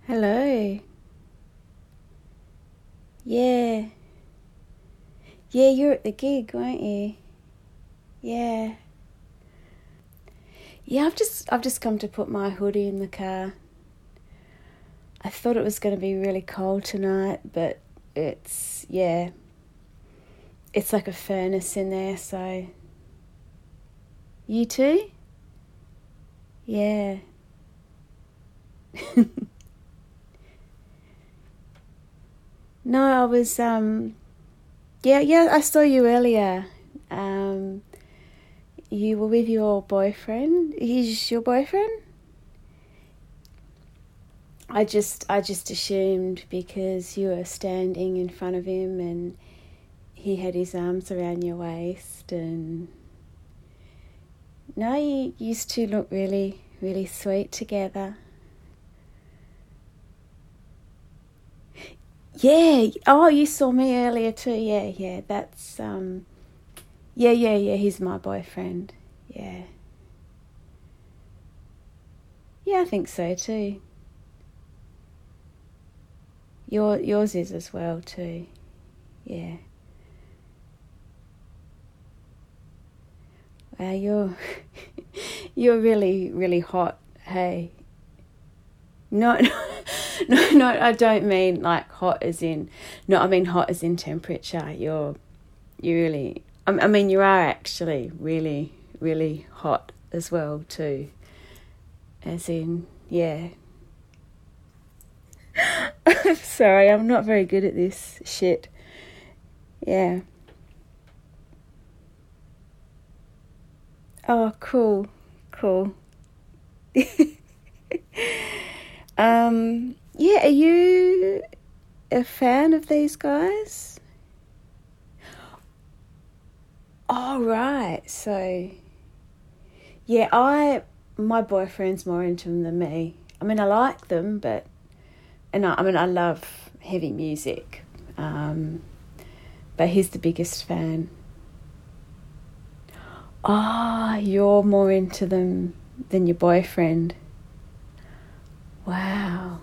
Hello. Yeah. Yeah, you're at the gig, weren't you? Yeah. Yeah, I've just come to put my hoodie in the car. I thought it was going to be really cold tonight, but it's like a furnace in there, so you too? Yeah. No, I was yeah, I saw you earlier. Um you were with your boyfriend. He's your boyfriend? I just assumed because you were standing in front of him and he had his arms around your waist, and no, you used to look really, really sweet together. Yeah. Oh, you saw me earlier too. Yeah. That's yeah. He's my boyfriend. Yeah. Yeah, I think so too. Yours is as well too. Yeah. Wow, you're you're really, really hot. Hey. No, no, I don't mean like hot as in. No, I mean hot as in temperature. You really. I mean, you are actually really, really hot as well too. As in, yeah. Sorry, I'm not very good at this shit. Yeah. Oh, cool. Yeah. Are you a fan of these guys? Oh, right. So, yeah, my boyfriend's more into them than me. I mean, I like them, but I mean, I love heavy music. But he's the biggest fan. Ah, you're more into them than your boyfriend. Wow.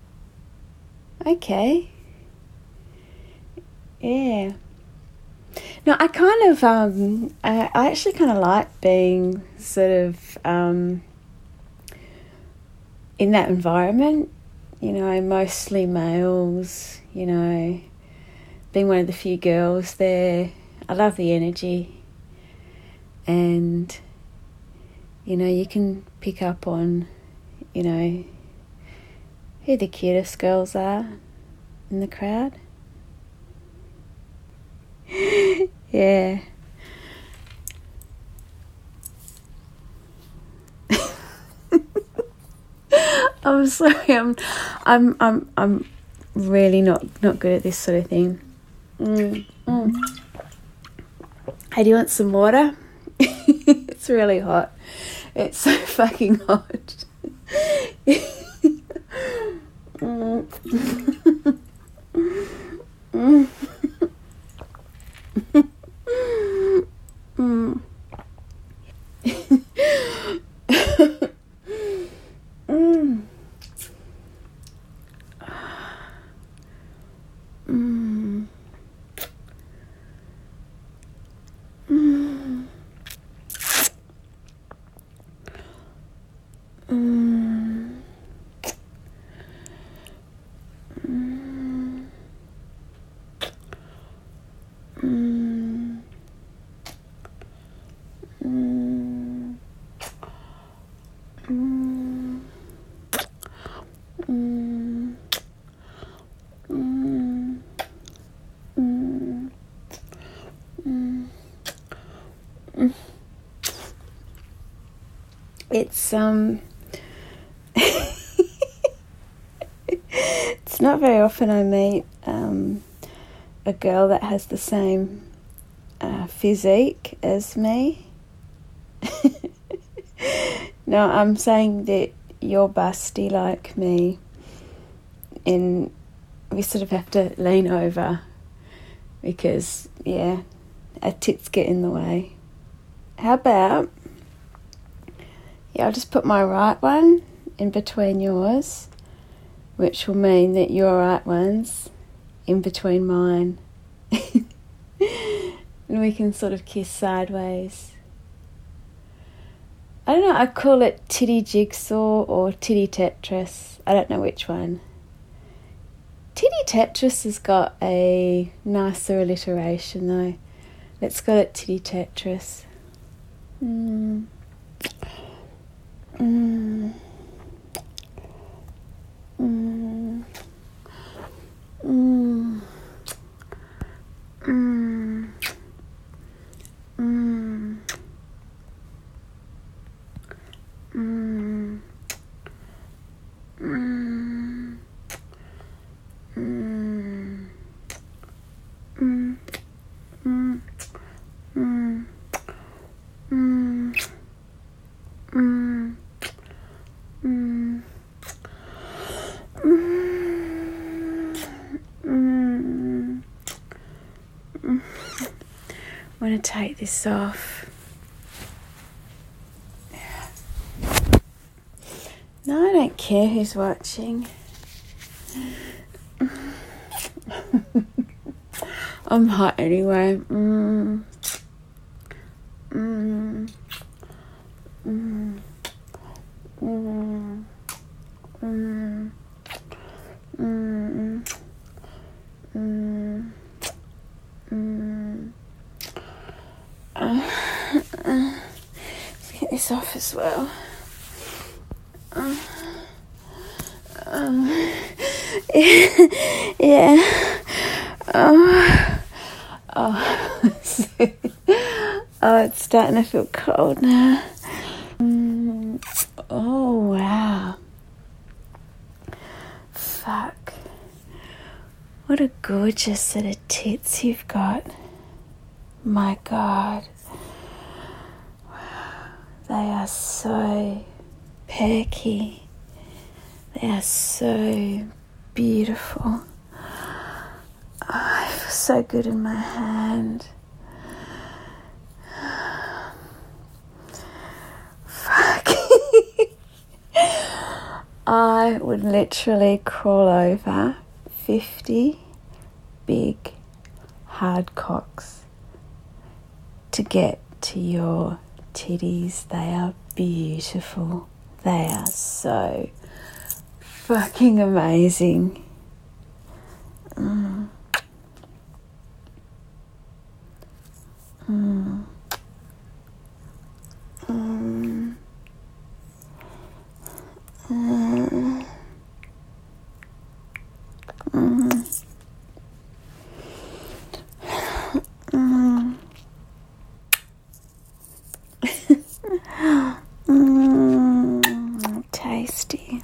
Okay. Yeah. No, I kind of I actually kind of like being sort of in that environment. Mostly males. Being one of the few girls there. I love the energy, and you can pick up on who the cutest girls are in the crowd. Yeah. I'm sorry. I'm really not good at this sort of thing. Hey, do you want some water? It's really hot. It's so fucking hot. It's it's not very often I meet a girl that has the same physique as me. No, I'm saying that you're busty like me, and we sort of have to lean over because, yeah, our tits get in the way. How about, yeah, I'll just put my right one in between yours, which will mean that your right one's in between mine. And we can sort of kiss sideways. I don't know, I call it titty jigsaw or titty Tetris. I don't know which one. Titty Tetris has got a nicer alliteration though. Let's call it titty Tetris. I'm going to take this off. No, I don't care who's watching. I'm hot anyway. Let's get this off as well. Yeah. Oh, it's starting to feel cold now. Oh, wow. Fuck. What a gorgeous set of tits you've got. My God. They are so perky. They are so beautiful. Oh, I feel so good in my hand. Fuck. I would literally crawl over 50 big hard cocks to get to your titties. They are beautiful. They are so fucking amazing. Tasty.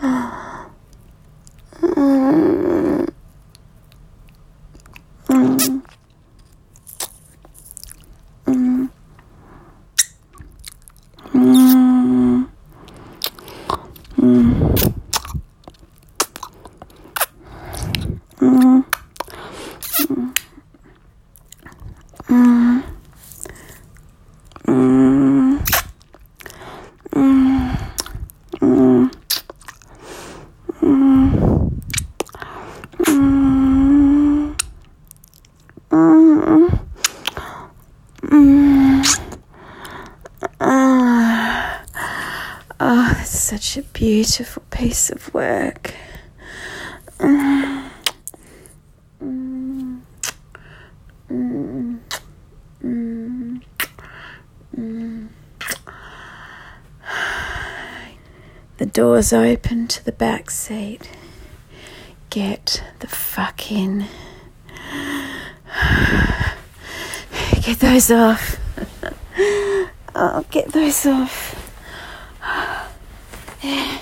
Oh, that's such a beautiful piece of work. The door's open to the back seat. Get the fuck in. Get those off. Oh, get those off. Yeah.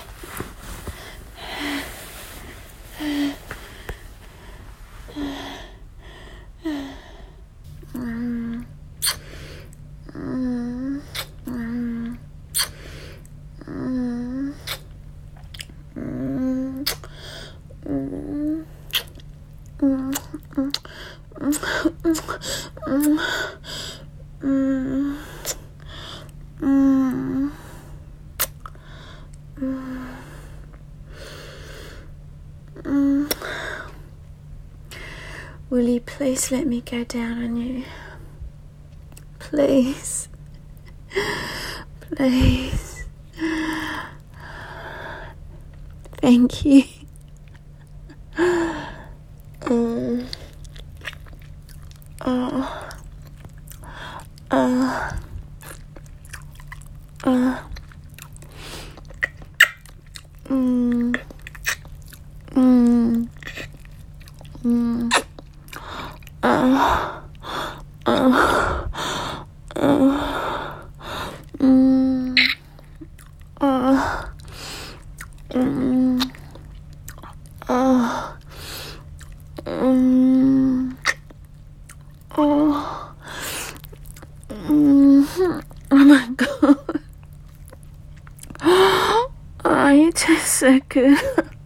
Will you please let me go down on you? Please. Please. Thank you. Oh my God. Oh, you taste so good.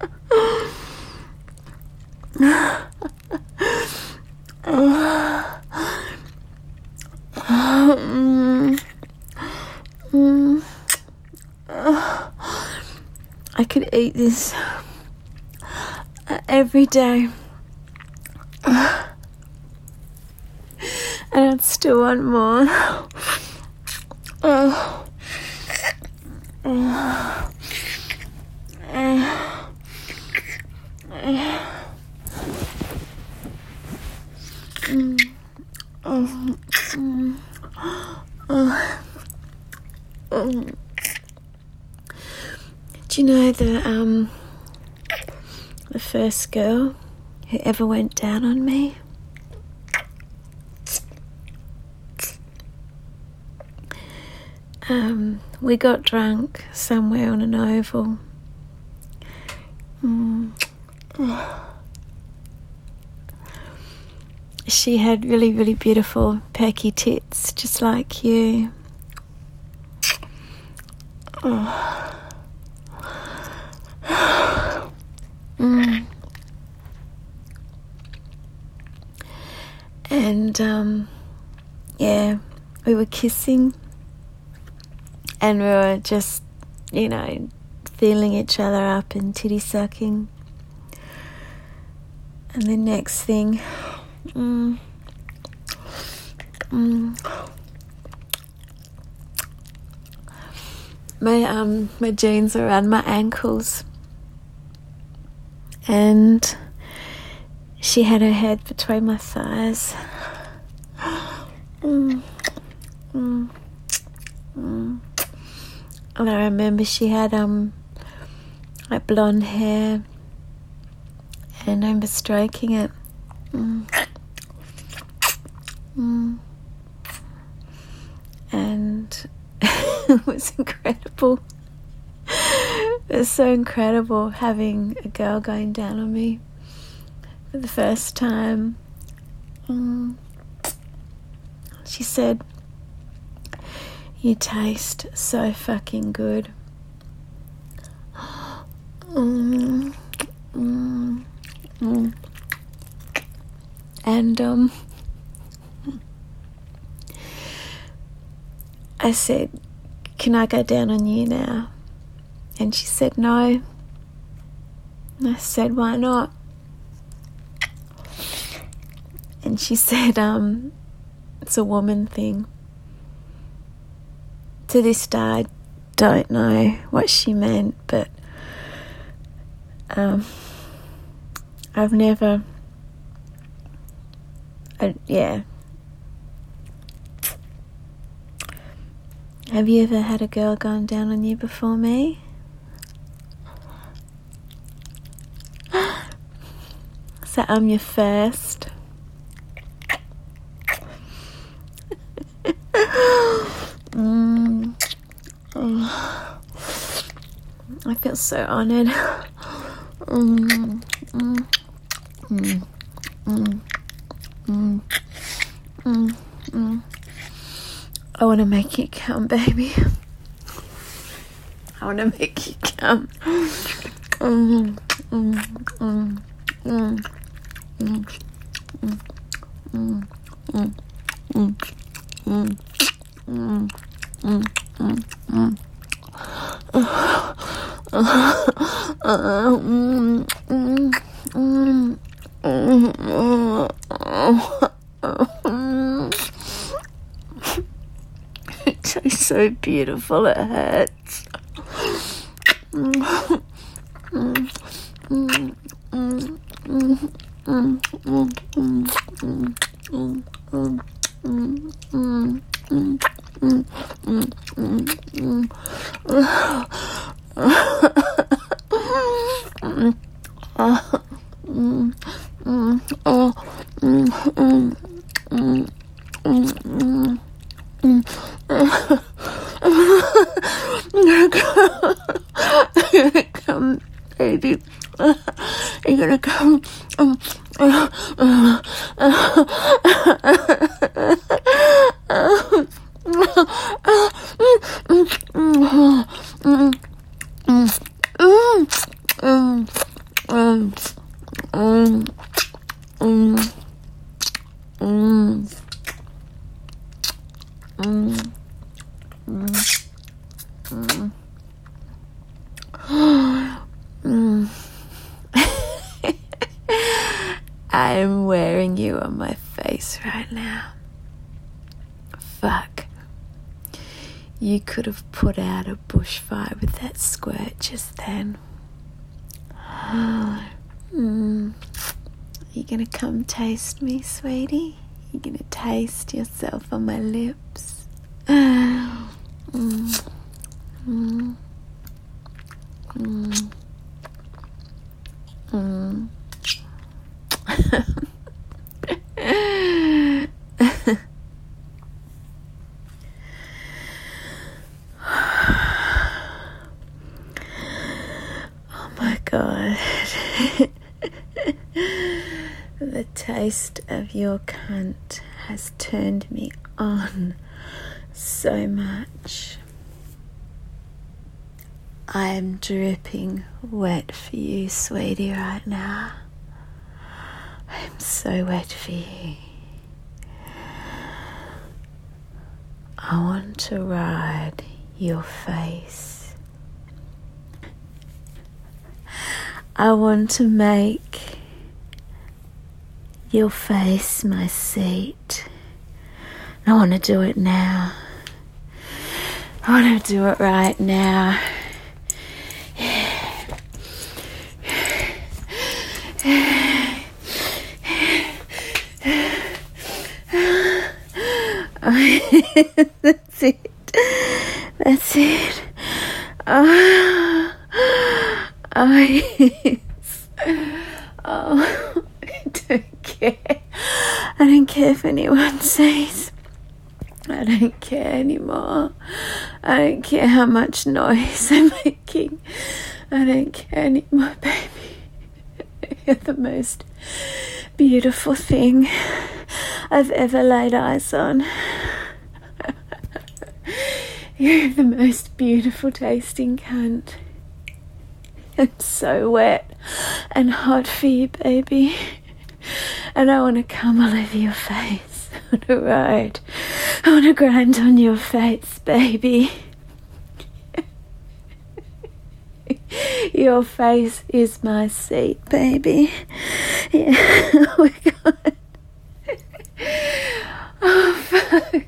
I could eat this every day. And I'd still want more. Do you know the first girl who ever went down on me? We got drunk somewhere on an oval. She had really, really beautiful perky tits, just like you. And yeah, we were kissing. And we were just, feeling each other up and titty sucking. And the next thing, my jeans are around my ankles, and she had her head between my thighs. And I remember she had like blonde hair, and I remember stroking it. And it was incredible. It was so incredible having a girl going down on me for the first time. She said, "You taste so fucking good." And I said, "Can I go down on you now?" And she said, "No." And I said, "Why not?" And she said, "It's a woman thing." To this day, I don't know what she meant, but I've never, yeah. Have you ever had a girl going down on you before me? So I'm your first. I feel so honoured. I want to make you come, baby. I want to make you come. It tastes so beautiful, it hurts. Come, baby. You're gonna come. I'm wearing you on my face right now. Fuck. You could have put out a bushfire with that squirt just then. You gonna come taste me, sweetie? You gonna taste yourself on my lips? Oh my God. The taste of your cunt has turned me on so much. I am dripping wet for you, sweetie, right now. I am so wet for you. I want to ride your face. I want to make your face my seat. I want to do it now. I want to do it right now. That's it. That's it. Oh, yes. Oh, I don't care. I don't care if anyone says. I don't care anymore. I don't care how much noise I'm making. I don't care anymore, baby. You're the most beautiful thing I've ever laid eyes on. You're the most beautiful tasting cunt. I'm so wet and hot for you, baby. And I want to come all over your face. I want to ride. I want to grind on your face, baby. Your face is my seat, baby. Yeah. Oh my God. Oh, fuck.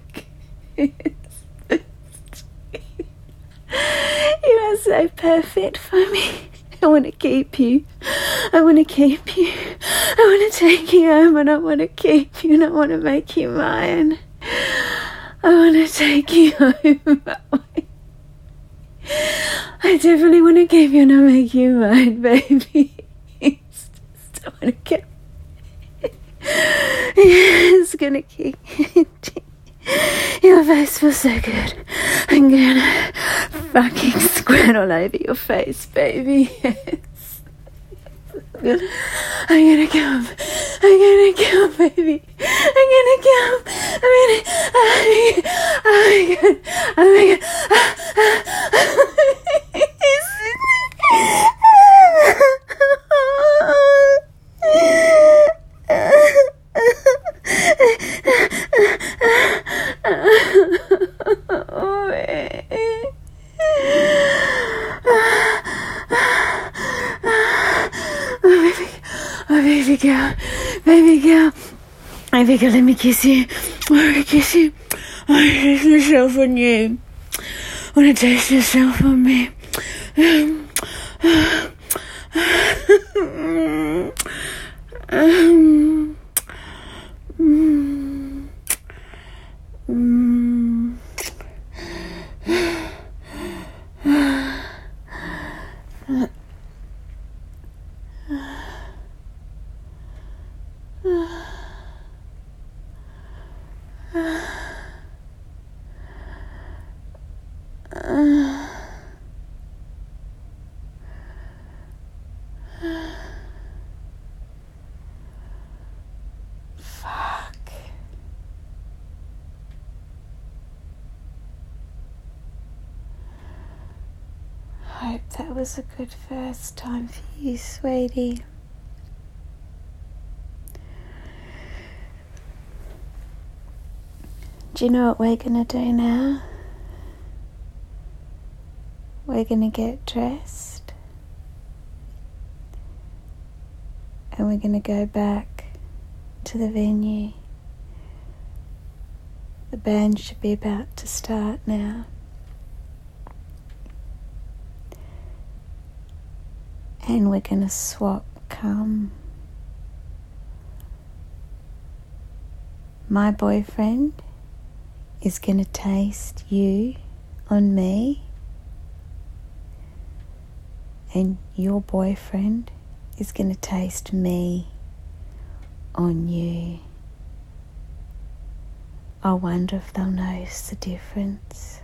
You are so perfect for me. I want to keep you. I want to keep you. I want to take you home and I want to keep you and I want to make you mine. I want to take you home. I definitely want to keep you and I'll make you mine, baby. It's just, I want to get... It's going to kick. Your face feels so good. I'm gonna fucking squirt all over your face, baby. Yes. I'm gonna come. I'm gonna come, baby. I'm gonna come. Oh my God. Oh my God. Oh, baby girl, baby girl. Hey, Vika, let me kiss you. I want to kiss you. I want to taste myself on you. I want to taste yourself on me. Fuck. Hope that was a good first time for you, sweetie. Do you know what we're going to do now? We're going to get dressed and we're going to go back to the venue. The band should be about to start now. And we're going to swap cum. My boyfriend is going to taste you on me, and your boyfriend is going to taste me on you. I wonder if they'll notice the difference.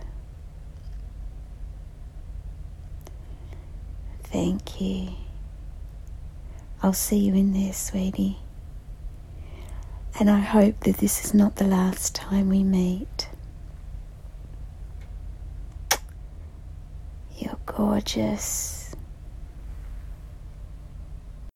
Thank you. I'll see you in there, sweetie. And I hope that this is not the last time we meet. You're gorgeous.